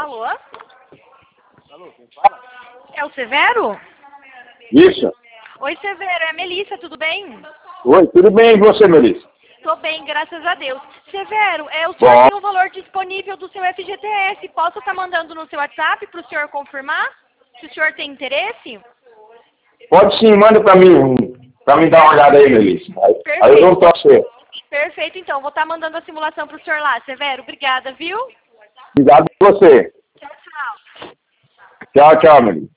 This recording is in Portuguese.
Alô? Alô, quem fala? É o Severo? Isso. Oi, Severo, é a Melissa, tudo bem? Oi, tudo bem e você, Melissa? Tô bem, graças a Deus. Severo, o senhor Bom. tem um valor disponível do seu FGTS. Posso estar mandando no seu WhatsApp para o senhor confirmar? Se o senhor tem interesse? Pode sim, manda pra mim dar uma olhada aí, Melissa. Aí eu dou pra você. Perfeito, então. Vou estar mandando a simulação para o senhor lá. Severo, obrigada, viu? Obrigado por você. Tchau, tchau. Tchau, tchau, Melissa.